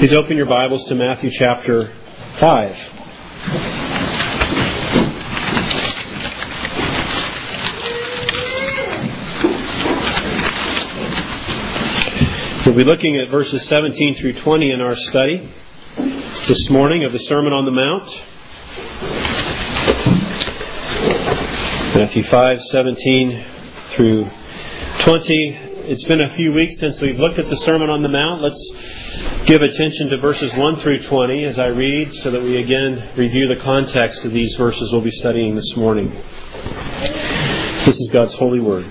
Please open your Bibles to Matthew chapter 5. We'll be looking at verses 17 through 20 in our study this morning of the Sermon on the Mount. Matthew 5:17 through 20. It's been a few weeks since we've looked at the Sermon on the Mount. Let's give attention to verses 1 through 20 as I read so that we again review the context of these verses we'll be studying this morning. This is God's holy word.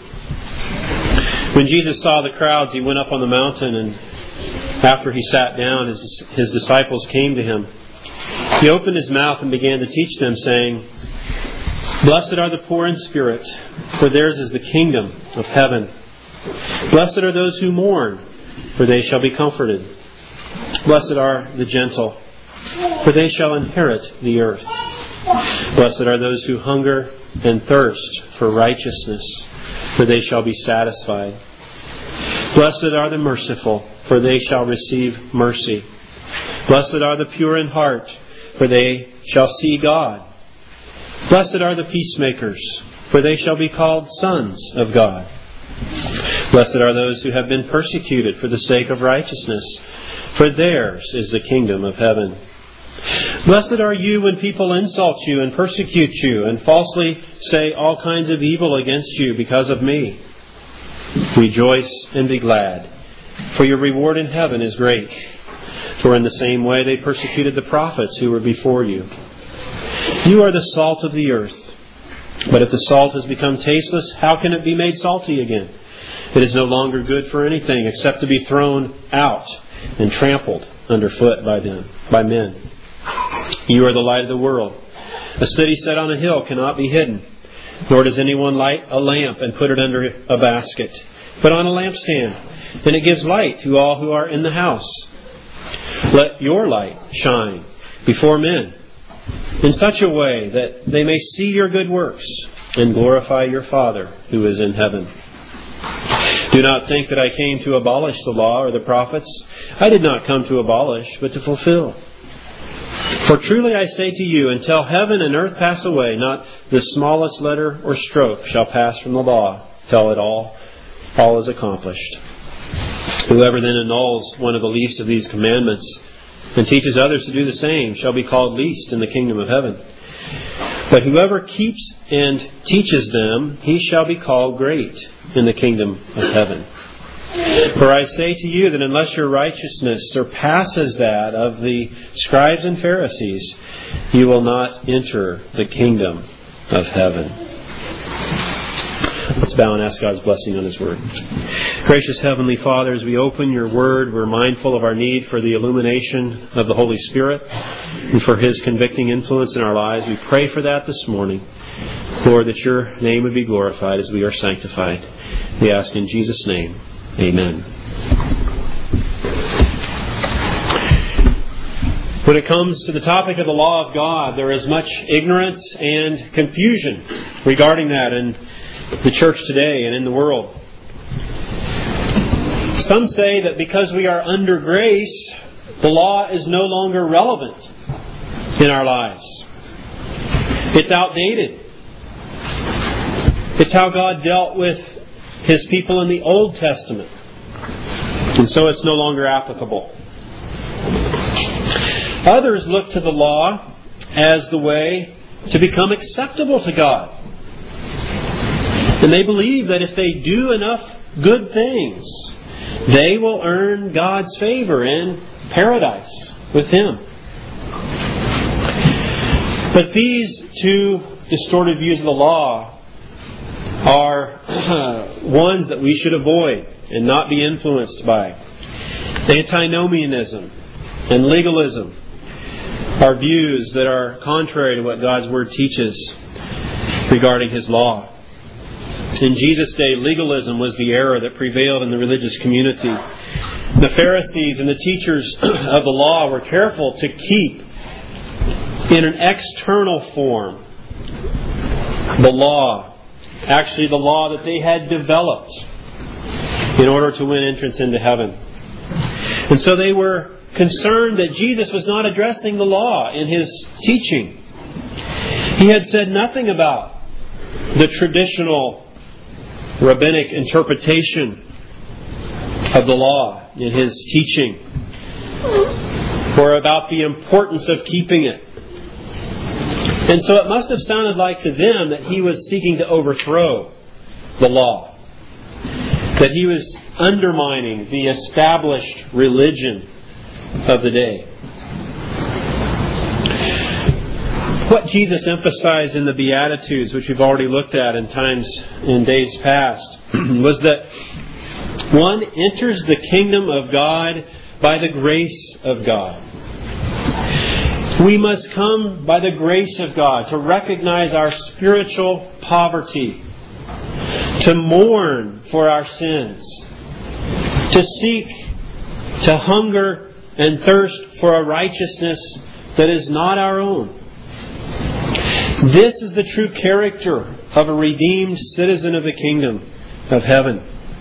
When Jesus saw the crowds, He went up on the mountain, and after He sat down, His disciples came to Him. He opened His mouth and began to teach them, saying, "Blessed are the poor in spirit, for theirs is the kingdom of heaven. Blessed are those who mourn, for they shall be comforted. Blessed are the gentle, for they shall inherit the earth. Blessed are those who hunger and thirst for righteousness, for they shall be satisfied. Blessed are the merciful, for they shall receive mercy. Blessed are the pure in heart, for they shall see God. Blessed are the peacemakers, for they shall be called sons of God. Blessed are those who have been persecuted for the sake of righteousness, for theirs is the kingdom of heaven. Blessed are you when people insult you and persecute you and falsely say all kinds of evil against you because of me. Rejoice and be glad, for your reward in heaven is great. For in the same way they persecuted the prophets who were before you. You are the salt of the earth. But if the salt has become tasteless, how can it be made salty again? It is no longer good for anything except to be thrown out and trampled underfoot by men. You are the light of the world. A city set on a hill cannot be hidden. Nor does anyone light a lamp and put it under a basket, but on a lampstand, and it gives light to all who are in the house. Let your light shine before men in such a way that they may see your good works and glorify your Father who is in heaven. Do not think that I came to abolish the law or the prophets. I did not come to abolish, but to fulfill. For truly I say to you, until heaven and earth pass away, not the smallest letter or stroke shall pass from the law till it all is accomplished. Whoever then annuls one of the least of these commandments and teaches others to do the same shall be called least in the kingdom of heaven. But whoever keeps and teaches them, he shall be called great in the kingdom of heaven. For I say to you that unless your righteousness surpasses that of the scribes and Pharisees, you will not enter the kingdom of heaven." Let's bow and ask God's blessing on His Word. Gracious Heavenly Father, as we open Your Word, we're mindful of our need for the illumination of the Holy Spirit and for His convicting influence in our lives. We pray for that this morning. Lord, that Your name would be glorified as we are sanctified. We ask in Jesus' name. Amen. When it comes to the topic of the law of God, there is much ignorance and confusion regarding that in the church today and in the world. Some say that because we are under grace, the law is no longer relevant in our lives. It's outdated. It's how God dealt with His people in the Old Testament. And so it's no longer applicable. Others look to the law as the way to become acceptable to God. And they believe that if they do enough good things, they will earn God's favor in paradise with Him. But these two distorted views of the law are ones that we should avoid and not be influenced by. Antinomianism and legalism are views that are contrary to what God's Word teaches regarding His law. In Jesus' day, legalism was the error that prevailed in the religious community. The Pharisees and the teachers of the law were careful to keep in an external form the law, actually the law that they had developed in order to win entrance into heaven. And so they were concerned that Jesus was not addressing the law in His teaching. He had said nothing about the traditional rabbinic interpretation of the law in His teaching, or about the importance of keeping it. And so it must have sounded like to them that He was seeking to overthrow the law, that He was undermining the established religion of the day. What Jesus emphasized in the Beatitudes, which we've already looked at in days past, was that one enters the kingdom of God by the grace of God. We must come by the grace of God to recognize our spiritual poverty, to mourn for our sins, to seek, to hunger and thirst for a righteousness that is not our own. This is the true character of a redeemed citizen of the kingdom of heaven.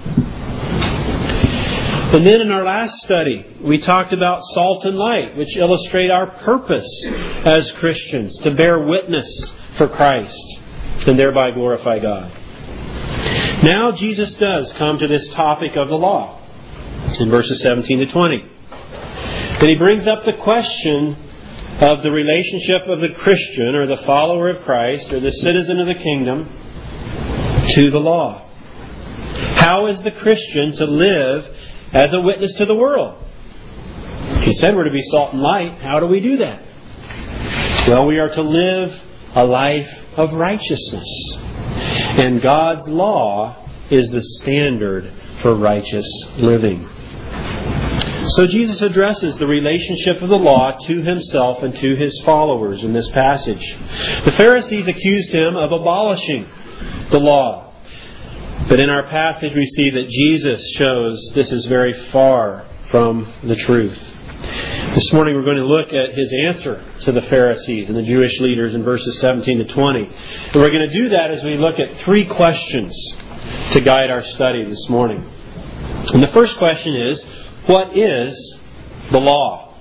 And then in our last study, we talked about salt and light, which illustrate our purpose as Christians, to bear witness for Christ and thereby glorify God. Now Jesus does come to this topic of the law in verses 17 to 20. And He brings up the question of the relationship of the Christian or the follower of Christ or the citizen of the kingdom to the law. How is the Christian to live as a witness to the world? He said we're to be salt and light. How do we do that? Well, we are to live a life of righteousness. And God's law is the standard for righteous living. So Jesus addresses the relationship of the law to Himself and to His followers in this passage. The Pharisees accused Him of abolishing the law. But in our passage we see that Jesus shows this is very far from the truth. This morning we're going to look at His answer to the Pharisees and the Jewish leaders in verses 17 to 20. And we're going to do that as we look at 3 questions to guide our study this morning. And the first question is, what is the law?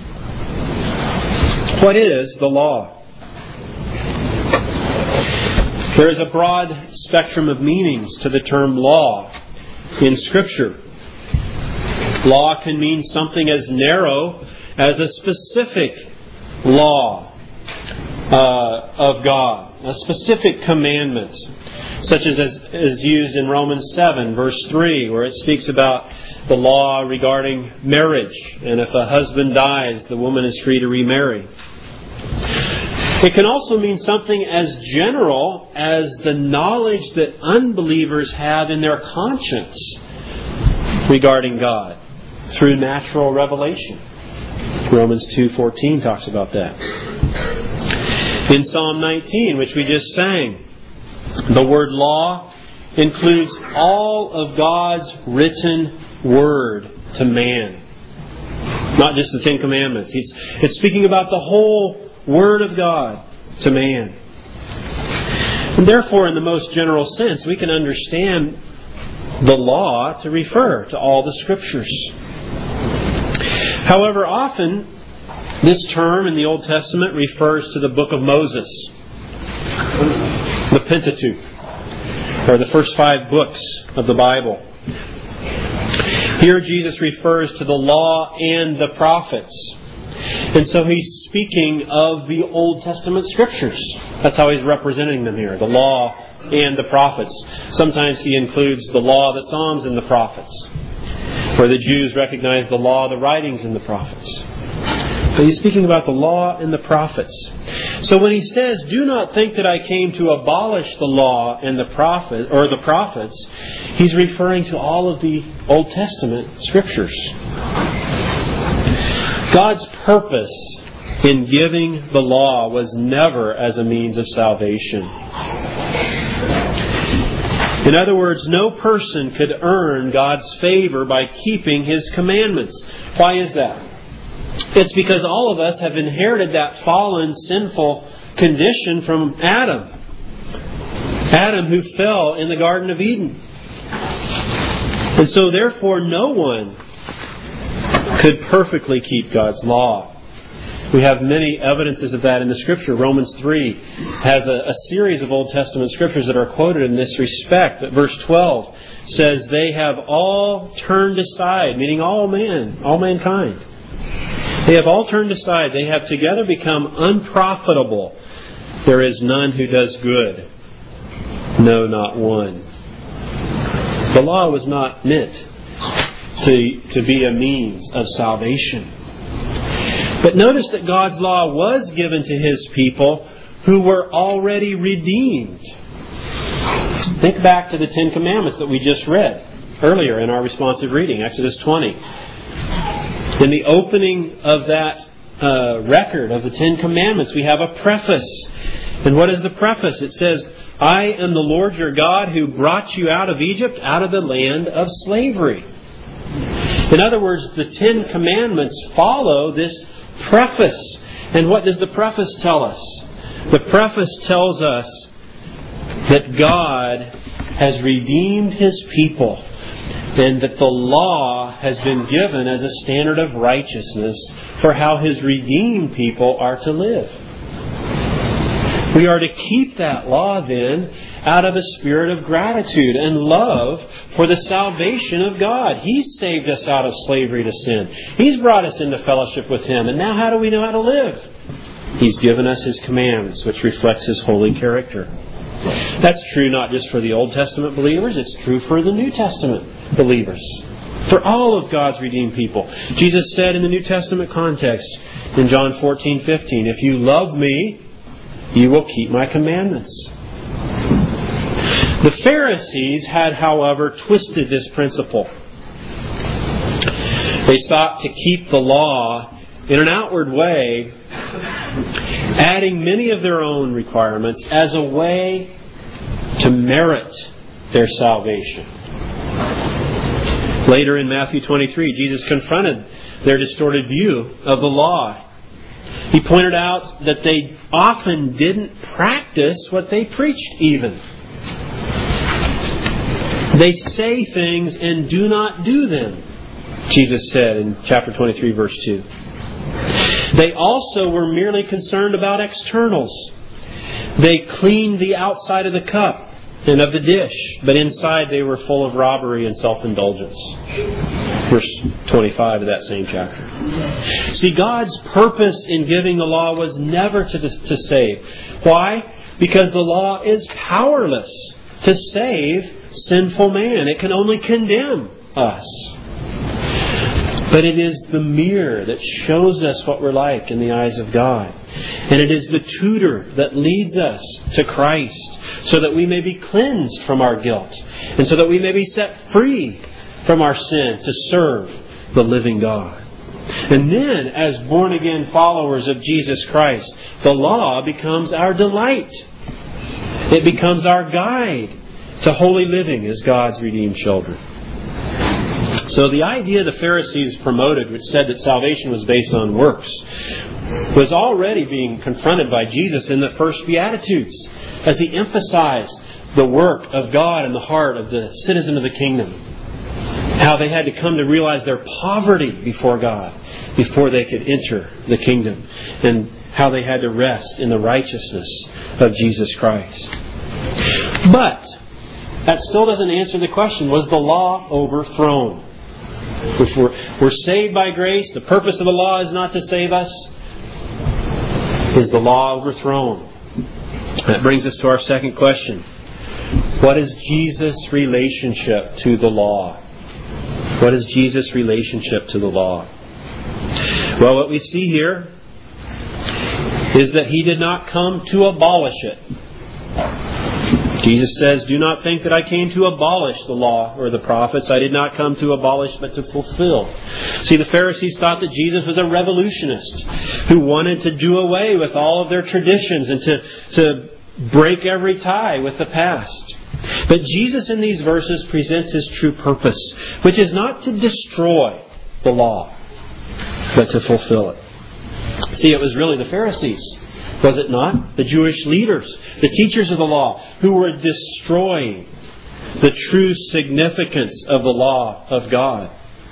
What is the law? There is a broad spectrum of meanings to the term law in Scripture. Law can mean something as narrow as a specific law of God, a specific commandment, such as is used in Romans 7, verse 3, where it speaks about the law regarding marriage. And if a husband dies, the woman is free to remarry. It can also mean something as general as the knowledge that unbelievers have in their conscience regarding God through natural revelation. Romans 2:14 talks about that. In Psalm 19, which we just sang, the word law includes all of God's written Word to man. Not just the 10 Commandments. It's speaking about the whole Word of God to man. And therefore, in the most general sense, we can understand the law to refer to all the Scriptures. However, often this term in the Old Testament refers to the book of Moses, the Pentateuch, or the first 5 books of the Bible. Here Jesus refers to the law and the prophets. And so He's speaking of the Old Testament Scriptures. That's how He's representing them here, the law and the prophets. Sometimes He includes the law, the Psalms, and the prophets, where the Jews recognize the law, the writings, and the prophets. But He's speaking about the law and the prophets. So when He says, "Do not think that I came to abolish the law and the prophets," He's referring to all of the Old Testament Scriptures. God's purpose in giving the law was never as a means of salvation. In other words, no person could earn God's favor by keeping His commandments. Why is that? It's because all of us have inherited that fallen, sinful condition from Adam. Adam who fell in the Garden of Eden. And so therefore no one could perfectly keep God's law. We have many evidences of that in the Scripture. Romans 3 has a series of Old Testament Scriptures that are quoted in this respect. But verse 12 says, they have all turned aside, meaning all mankind. They have all turned aside. They have together become unprofitable. There is none who does good. No, not one. The law was not meant to be a means of salvation. But notice that God's law was given to His people who were already redeemed. Think back to the Ten Commandments that we just read earlier in our responsive reading, Exodus 20. In the opening of that record of the Ten Commandments, we have a preface. And what is the preface? It says, I am the Lord your God who brought you out of Egypt, out of the land of slavery. In other words, the Ten Commandments follow this preface. And what does the preface tell us? The preface tells us that God has redeemed His people and that the law has been given as a standard of righteousness for how His redeemed people are to live. We are to keep that law then out of a spirit of gratitude and love for the salvation of God. He's saved us out of slavery to sin. He's brought us into fellowship with Him. And now how do we know how to live? He's given us His commands, which reflects His holy character. That's true not just for the Old Testament believers, it's true for the New Testament believers. For all of God's redeemed people. Jesus said in the New Testament context in John 14:15, if you love me, you will keep my commandments. The Pharisees had, however, twisted this principle. They sought to keep the law in an outward way, adding many of their own requirements as a way to merit their salvation. Later in Matthew 23, Jesus confronted their distorted view of the law. He pointed out that they often didn't practice what they preached even. They say things and do not do them, Jesus said in chapter 23, verse 2. They also were merely concerned about externals. They cleaned the outside of the cup and of the dish, but inside they were full of robbery and self-indulgence. Verse 25 of that same chapter. See, God's purpose in giving the law was never to save. Why? Because the law is powerless to save sinful man. It can only condemn us. But it is the mirror that shows us what we're like in the eyes of God. And it is the tutor that leads us to Christ so that we may be cleansed from our guilt and so that we may be set free from our sin to serve the living God. And then, as born-again followers of Jesus Christ, the law becomes our delight. It becomes our guide to holy living as God's redeemed children. So the idea the Pharisees promoted, which said that salvation was based on works, was already being confronted by Jesus in the first Beatitudes as He emphasized the work of God in the heart of the citizen of the kingdom. How they had to come to realize their poverty before God before they could enter the kingdom. And how they had to rest in the righteousness of Jesus Christ. But that still doesn't answer the question, was the law overthrown? If we're saved by grace, the purpose of the law is not to save us. Is the law overthrown? That brings us to our second question. What is Jesus' relationship to the law? What is Jesus' relationship to the law? Well, what we see here is that He did not come to abolish it. Jesus says, do not think that I came to abolish the law or the prophets. I did not come to abolish, but to fulfill. See, the Pharisees thought that Jesus was a revolutionist who wanted to do away with all of their traditions and to break every tie with the past. But Jesus in these verses presents His true purpose, which is not to destroy the law, but to fulfill it. See, it was really the Pharisees, was it not? The Jewish leaders, the teachers of the law, who were destroying the true significance of the law of God.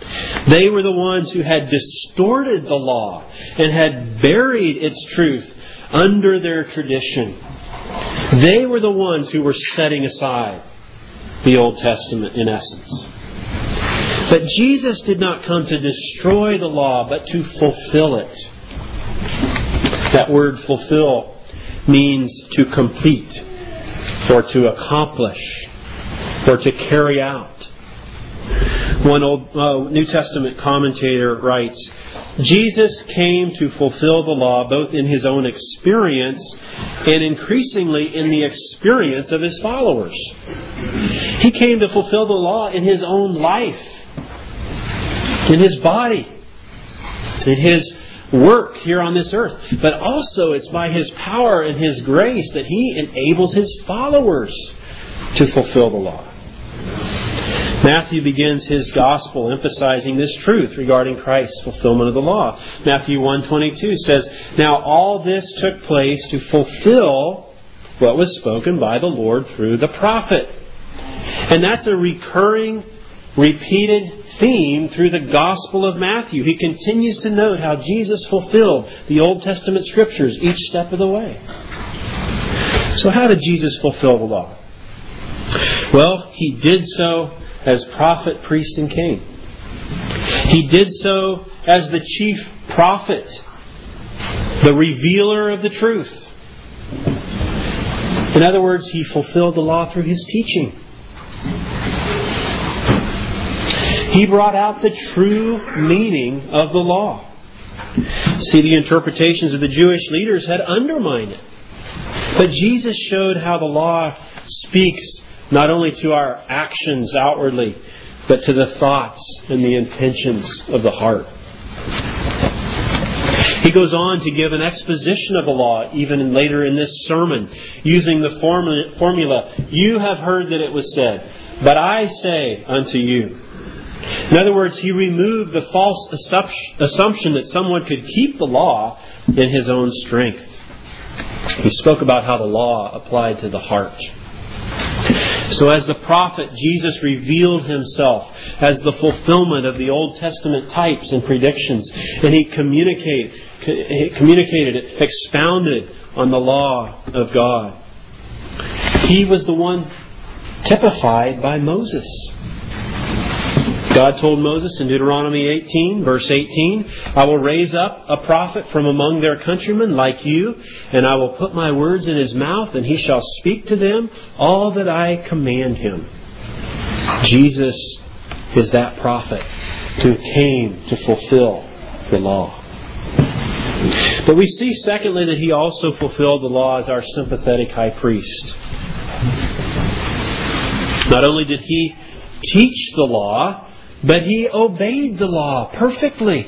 They were the ones who had distorted the law and had buried its truth under their tradition. They were the ones who were setting aside the Old Testament in essence. But Jesus did not come to destroy the law, but to fulfill it. That word fulfill means to complete, or to accomplish, or to carry out. One old New Testament commentator writes, Jesus came to fulfill the law both in His own experience and increasingly in the experience of His followers. He came to fulfill the law in His own life, in His body, in His work here on this earth. But also it's by His power and His grace that He enables His followers to fulfill the law. Matthew begins his gospel emphasizing this truth regarding Christ's fulfillment of the law. Matthew 1:22 says, "Now all this took place to fulfill what was spoken by the Lord through the prophet." And that's a recurring, repeated theme through the Gospel of Matthew. He continues to note how Jesus fulfilled the Old Testament Scriptures each step of the way. So how did Jesus fulfill the law? Well, He did so as prophet, priest, and king. He did so as the chief prophet, the revealer of the truth. In other words, He fulfilled the law through His teaching. He brought out the true meaning of the law. See, the interpretations of the Jewish leaders had undermined it. But Jesus showed how the law speaks not only to our actions outwardly, but to the thoughts and the intentions of the heart. He goes on to give an exposition of the law, even later in this sermon, using the formula, "You have heard that it was said, but I say unto you." In other words, He removed the false assumption that someone could keep the law in his own strength. He spoke about how the law applied to the heart. So as the prophet, Jesus revealed Himself as the fulfillment of the Old Testament types and predictions. And He communicated it, expounded on the law of God. He was the one typified by Moses. God told Moses in Deuteronomy 18, verse 18, "I will raise up a prophet from among their countrymen like you, and I will put my words in his mouth, and he shall speak to them all that I command him." Jesus is that prophet who came to fulfill the law. But we see, secondly, that He also fulfilled the law as our sympathetic high priest. Not only did He teach the law, but He obeyed the law perfectly.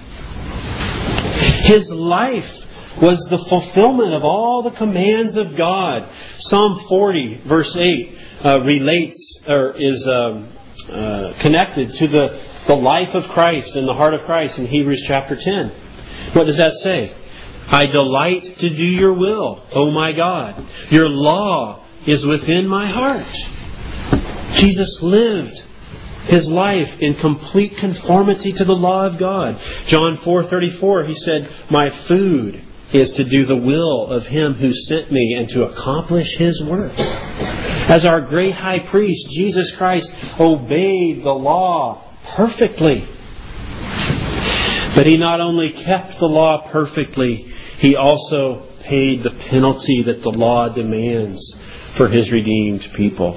His life was the fulfillment of all the commands of God. Psalm 40, verse 8, relates or is connected to the life of Christ and the heart of Christ in Hebrews chapter 10. What does that say? "I delight to do your will, O my God. Your law is within my heart." Jesus lived His life in complete conformity to the law of God. John 4:34, He said, "My food is to do the will of Him who sent me and to accomplish His work." As our great high priest, Jesus Christ obeyed the law perfectly. But He not only kept the law perfectly, He also paid the penalty that the law demands for His redeemed people.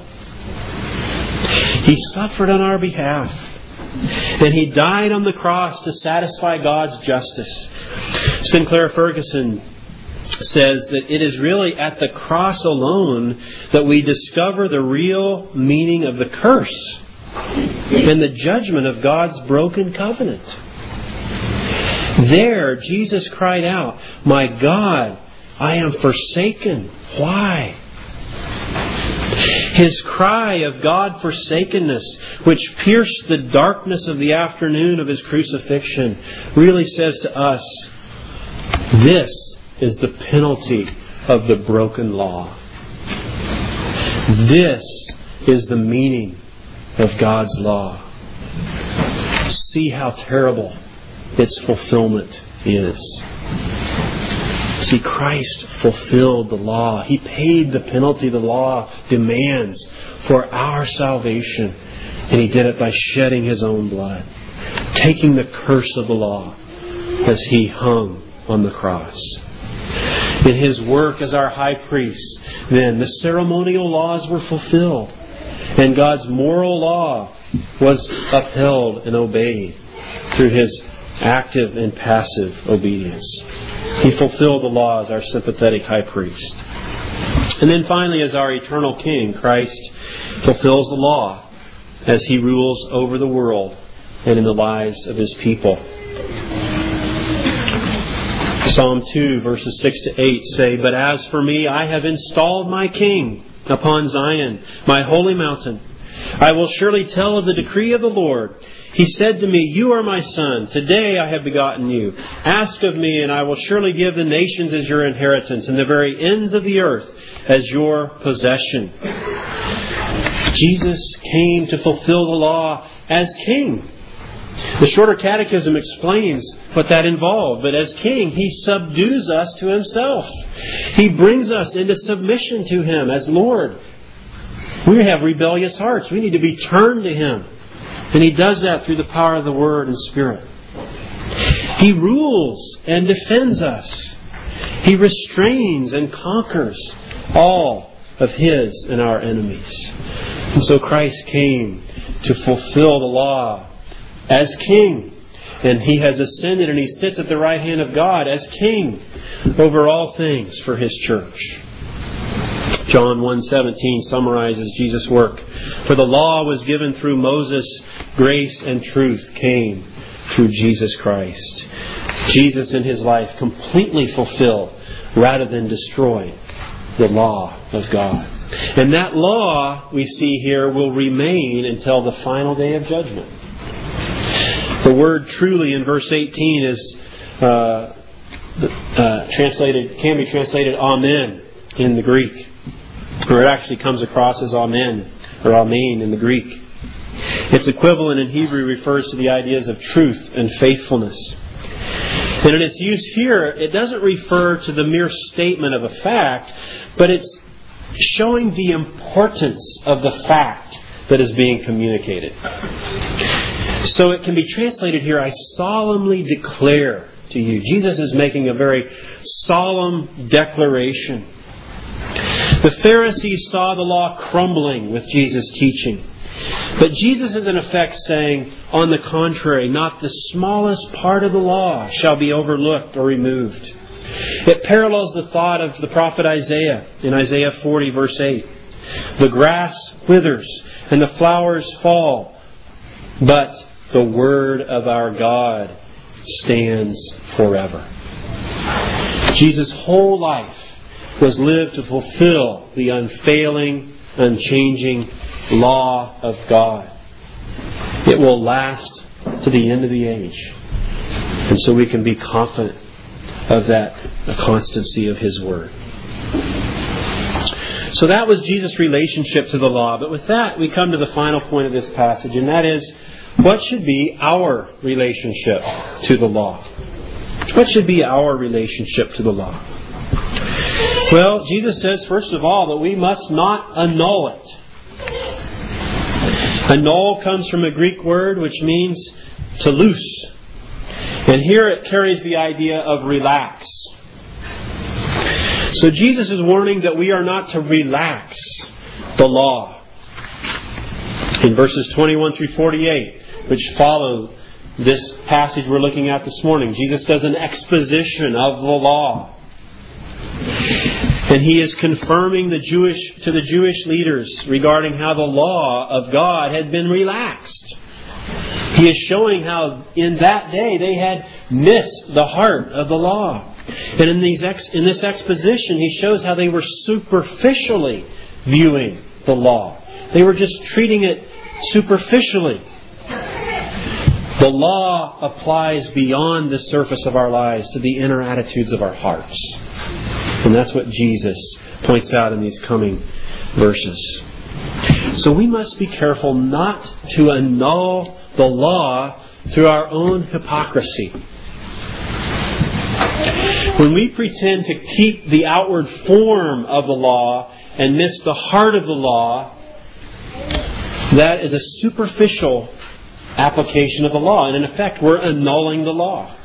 He suffered on our behalf. And He died on the cross to satisfy God's justice. Sinclair Ferguson says that it is really at the cross alone that we discover the real meaning of the curse and the judgment of God's broken covenant. There, Jesus cried out, "My God, I am forsaken. Why?" His cry of God-forsakenness, which pierced the darkness of the afternoon of His crucifixion, really says to us, this is the penalty of the broken law. This is the meaning of God's law. see how terrible its fulfillment is. See, Christ fulfilled the law. He paid the penalty the law demands for our salvation. And He did it by shedding His own blood, taking the curse of the law as He hung on the cross. In His work as our high priest, then the ceremonial laws were fulfilled, and God's moral law was upheld and obeyed through His active and passive obedience. He fulfilled the law as our sympathetic high priest. And then finally, as our eternal King, Christ fulfills the law as He rules over the world and in the lives of His people. Psalm 2 verses 6 to 8 say, "But as for me, I have installed my King upon Zion, my holy mountain. I will surely tell of the decree of the Lord. He said to me, 'You are my son. Today I have begotten you. Ask of me, and I will surely give the nations as your inheritance, and the very ends of the earth as your possession.'" Jesus came to fulfill the law as King. The Shorter Catechism explains what that involved. But as King, He subdues us to Himself. He brings us into submission to Him as Lord. We have rebellious hearts. We need to be turned to Him. And He does that through the power of the Word and Spirit. He rules and defends us. He restrains and conquers all of His and our enemies. And so Christ came to fulfill the law as King. And He has ascended and He sits at the right hand of God as King over all things for His church. John 1:17 summarizes Jesus' work. "For the law was given through Moses, grace and truth came through Jesus Christ." Jesus in His life completely fulfilled rather than destroyed the law of God. And that law, we see here, will remain until the final day of judgment. The word "truly" in verse 18 is can be translated "amen" in the Greek. Or it actually comes across as "amen" or "amen" in the Greek. Its equivalent in Hebrew refers to the ideas of truth and faithfulness. And in its use here, it doesn't refer to the mere statement of a fact, but it's showing the importance of the fact that is being communicated. So it can be translated here, "I solemnly declare to you." Jesus is making a very solemn declaration. The Pharisees saw the law crumbling with Jesus' teaching. But Jesus is in effect saying, on the contrary, not the smallest part of the law shall be overlooked or removed. It parallels the thought of the prophet Isaiah in Isaiah 40 verse 8. "The grass withers and the flowers fall, but the word of our God stands forever." Jesus' whole life was lived to fulfill the unfailing, unchanging law of God. It will last to the end of the age. And so we can be confident of that, the constancy of His Word. So that was Jesus' relationship to the law. But with that, we come to the final point of this passage, and that is, what should be our relationship to the law? What should be our relationship to the law? Well, Jesus says, first of all, that we must not annul it. Annul comes from a Greek word which means to loose. And here it carries the idea of relax. So Jesus is warning that we are not to relax the law. In verses 21 through 48, which follow this passage we're looking at this morning, Jesus does an exposition of the law. And He is confirming to the Jewish leaders regarding how the law of God had been relaxed. He is showing how in that day they had missed the heart of the law. And in this exposition, He shows how they were superficially viewing the law. They were just treating it superficially. The law applies beyond the surface of our lives to the inner attitudes of our hearts. And that's what Jesus points out in these coming verses. So we must be careful not to annul the law through our own hypocrisy. When we pretend to keep the outward form of the law and miss the heart of the law, that is a superficial application of the law. And in effect, we're annulling the law.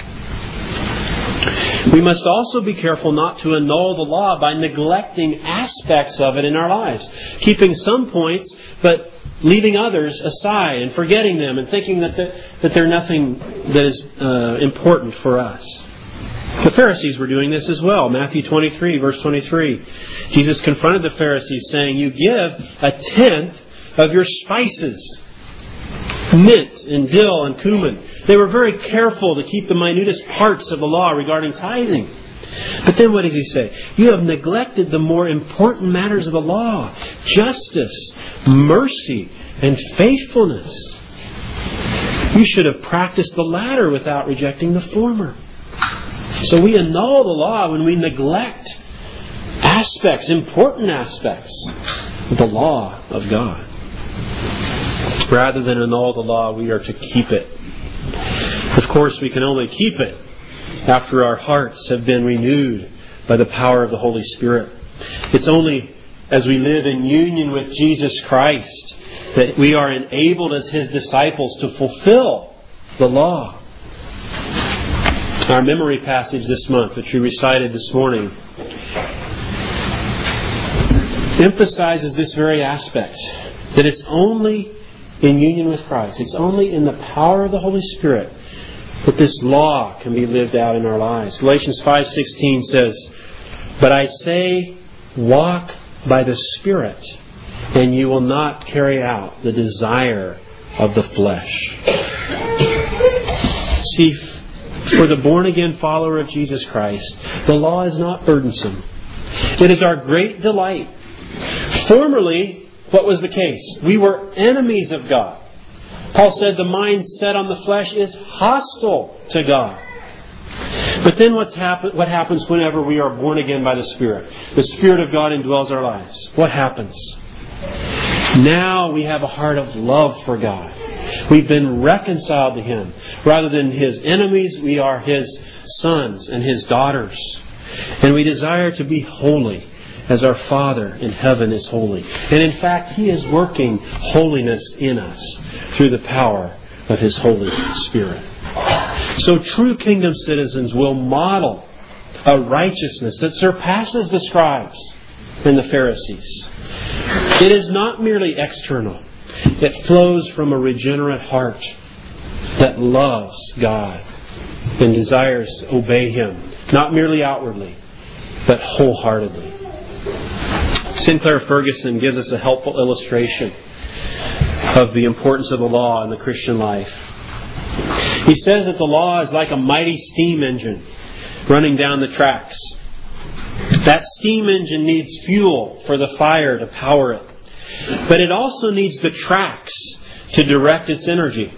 We must also be careful not to annul the law by neglecting aspects of it in our lives. Keeping some points, but leaving others aside and forgetting them and thinking that they're nothing that is important for us. The Pharisees were doing this as well. Matthew 23, verse 23. Jesus confronted the Pharisees saying, "You give a tenth of your spices, mint and dill and cumin." They were very careful to keep the minutest parts of the law regarding tithing. But then what does He say? "You have neglected the more important matters of the law, justice, mercy, and faithfulness. You should have practiced the latter without rejecting the former." So we annul the law when we neglect aspects, important aspects of the law of God. Rather than annul the law, we are to keep it. Of course, we can only keep it after our hearts have been renewed by the power of the Holy Spirit. It's only as we live in union with Jesus Christ that we are enabled as His disciples to fulfill the law. Our memory passage this month, which we recited this morning, emphasizes this very aspect, that it's only in union with Christ, it's only in the power of the Holy Spirit that this law can be lived out in our lives. Galatians 5:16 says, "But I say, walk by the Spirit, and you will not carry out the desire of the flesh." See, for the born-again follower of Jesus Christ, the law is not burdensome. It is our great delight. Formerly, what was the case? We were enemies of God. Paul said the mind set on the flesh is hostile to God. But then what happens whenever we are born again by the Spirit? The Spirit of God indwells our lives. What happens? Now we have a heart of love for God. We've been reconciled to Him. Rather than His enemies, we are His sons and His daughters. And we desire to be holy as our Father in heaven is holy. And in fact, He is working holiness in us through the power of His Holy Spirit. So true kingdom citizens will model a righteousness that surpasses the scribes and the Pharisees. It is not merely external. It flows from a regenerate heart that loves God and desires to obey Him, not merely outwardly, but wholeheartedly. Sinclair Ferguson gives us a helpful illustration of the importance of the law in the Christian life. He says that the law is like a mighty steam engine running down the tracks. That steam engine needs fuel for the fire to power it. But it also needs the tracks to direct its energy.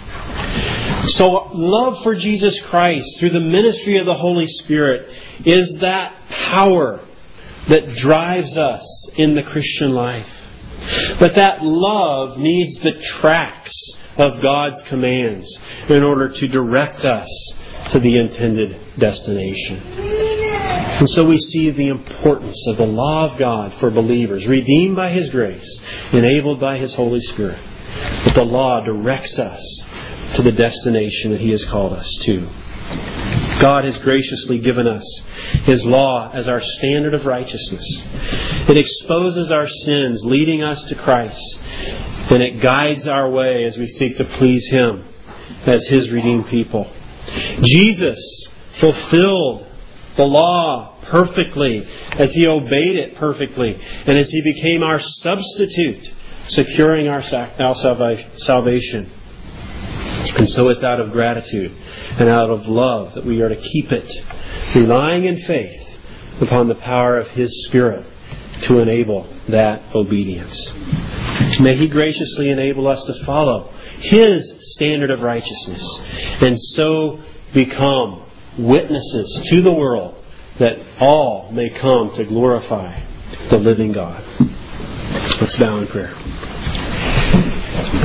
So love for Jesus Christ through the ministry of the Holy Spirit is that power that drives us in the Christian life. But that love needs the tracks of God's commands in order to direct us to the intended destination. And so we see the importance of the law of God for believers, redeemed by His grace, enabled by His Holy Spirit. But the law directs us to the destination that He has called us to. God has graciously given us His law as our standard of righteousness. It exposes our sins, leading us to Christ. And it guides our way as we seek to please Him as His redeemed people. Jesus fulfilled the law perfectly as He obeyed it perfectly and as He became our substitute, securing our salvation. And so it's out of gratitude and out of love that we are to keep it, relying in faith upon the power of His Spirit to enable that obedience. May He graciously enable us to follow His standard of righteousness and so become witnesses to the world that all may come to glorify the living God. Let's bow in prayer.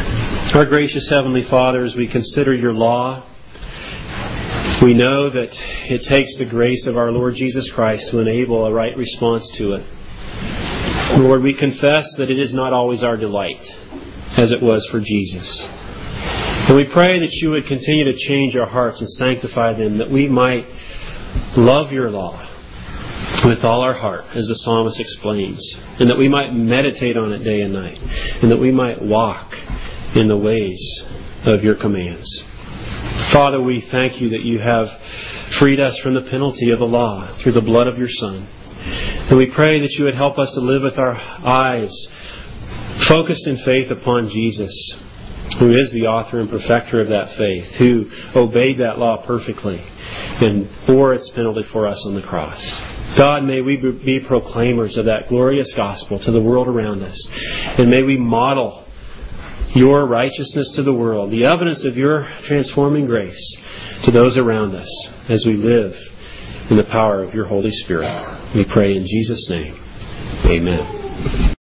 Our gracious Heavenly Father, as we consider your law, we know that it takes the grace of our Lord Jesus Christ to enable a right response to it. Lord, we confess that it is not always our delight, as it was for Jesus. And we pray that you would continue to change our hearts and sanctify them, that we might love your law with all our heart, as the psalmist explains, and that we might meditate on it day and night, and that we might walk in the ways of your commands. Father, we thank you that you have freed us from the penalty of the law through the blood of your Son. And we pray that you would help us to live with our eyes focused in faith upon Jesus, who is the author and perfecter of that faith, who obeyed that law perfectly and bore its penalty for us on the cross. God, may we be proclaimers of that glorious gospel to the world around us. And may we model your righteousness to the world, the evidence of your transforming grace to those around us as we live in the power of your Holy Spirit. We pray in Jesus' name. Amen.